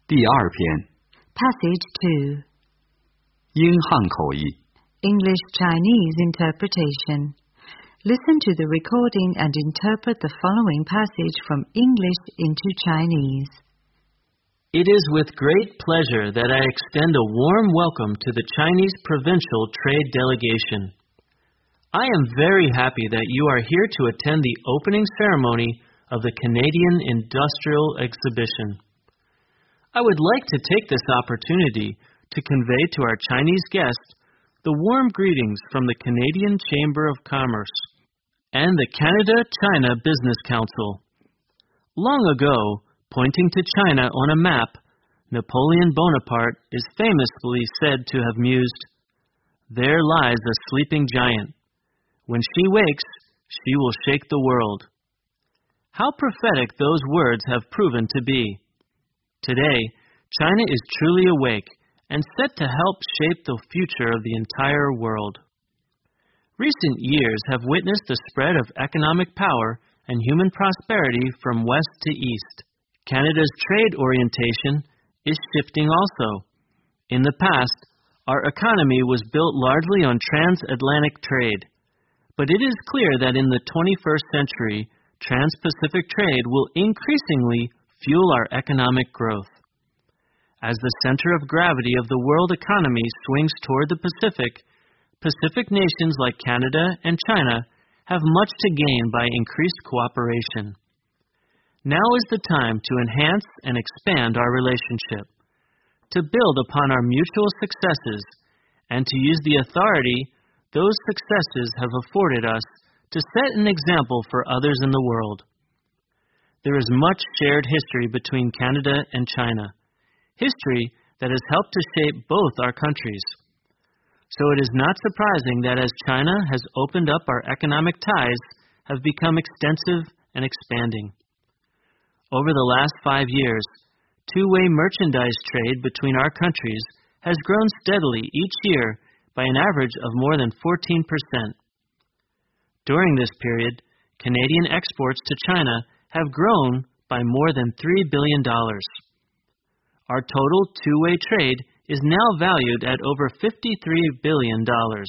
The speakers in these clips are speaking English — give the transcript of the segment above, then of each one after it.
第二篇 Passage 2. 英汉口译 English-Chinese interpretation. Listen to the recording and interpret the following passage from English into Chinese. It is with great pleasure that I extend a warm welcome to the Chinese Provincial Trade Delegation. I am very happy that you are here to attend the opening ceremony of the Canadian Industrial Exhibition. I would like to take this opportunity to convey to our Chinese guests the warm greetings from the Canadian Chamber of Commerce and the Canada-China Business Council. Long ago, pointing to China on a map, Napoleon Bonaparte is famously said to have mused, "There lies a sleeping giant. When she wakes, she will shake the world." How prophetic those words have proven to be. Today, China is truly awake and set to help shape the future of the entire world. Recent years have witnessed the spread of economic power and human prosperity from west to east. Canada's trade orientation is shifting also. In the past, our economy was built largely on transatlantic trade, but it is clear that in the 21st century, trans-Pacific trade will increasingly fuel our economic growth. As the center of gravity of the world economy swings toward the Pacific, Pacific nations like Canada and China have much to gain by increased cooperation. Now is the time to enhance and expand our relationship, to build upon our mutual successes, and to use the authority those successes have afforded us to set an example for others in the world. There is much shared history between Canada and China, history that has helped to shape both our countries. So it is not surprising that as China has opened up, our economic ties have become extensive and expanding. Over the last 5 years, two-way merchandise trade between our countries has grown steadily each year by an average of more than 14%. During this period, Canadian exports to China have grown by more than $3 billion. Our total two-way trade is now valued at over $53 billion.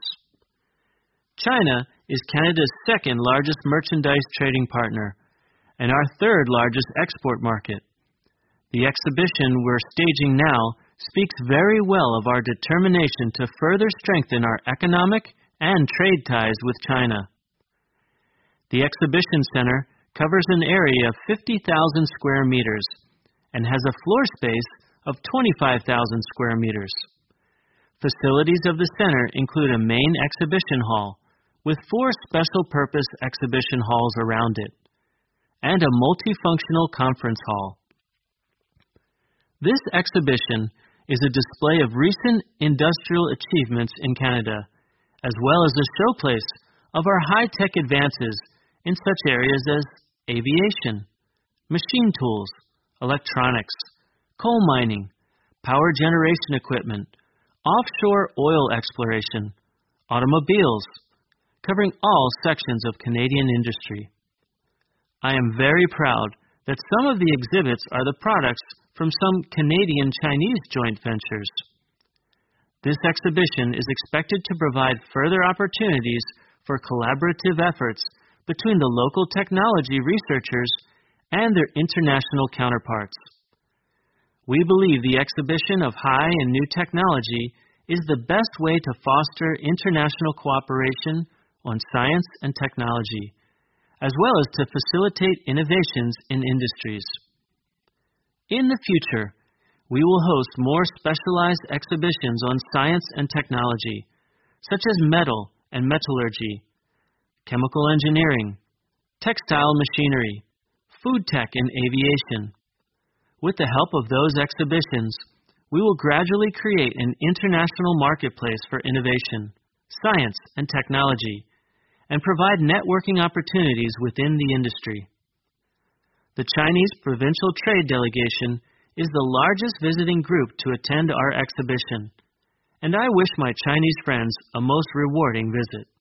China is Canada's second largest merchandise trading partner and our third largest export market. The exhibition we're staging now speaks very well of our determination to further strengthen our economic and trade ties with China. The exhibition center covers an area of 50,000 square meters and has a floor space of 25,000 square meters. Facilities of the center include a main exhibition hall with 4 special-purpose exhibition halls around it and a multifunctional conference hall. This exhibition is a display of recent industrial achievements in Canada, as well as a showcase of our high-tech advances in such areas as aviation, machine tools, electronics, coal mining, power generation equipment, offshore oil exploration, automobiles, covering all sections of Canadian industry. I am very proud that some of the exhibits are the products from some Canadian-Chinese joint ventures. This exhibition is expected to provide further opportunities for collaborative efforts between the local technology researchers and their international counterparts. We believe the exhibition of high and new technology is the best way to foster international cooperation on science and technology, as well as to facilitate innovations in industries. In the future, we will host more specialized exhibitions on science and technology, such as metal and metallurgy, chemical engineering, textile machinery, food tech and aviation. With the help of those exhibitions, we will gradually create an international marketplace for innovation, science, and technology, and provide networking opportunities within the industry. The Chinese Provincial Trade Delegation is the largest visiting group to attend our exhibition, and I wish my Chinese friends a most rewarding visit.